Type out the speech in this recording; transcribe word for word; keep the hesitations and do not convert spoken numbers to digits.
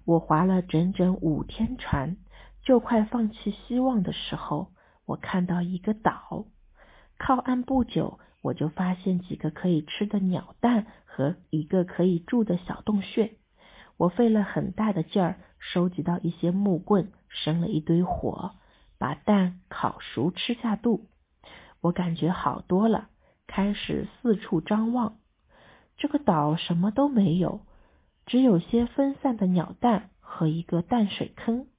我划了整整五天船，就快放弃希望的时候，我看到一个岛。靠岸不久，我就发现几个可以吃的鸟蛋和一个可以住的小洞穴。我费了很大的劲儿，收集到一些木棍，生了一堆火，把蛋烤熟吃下肚。我感觉好多了，开始四处张望。这个岛什么都没有，只有些分散的鸟蛋和一个淡水坑。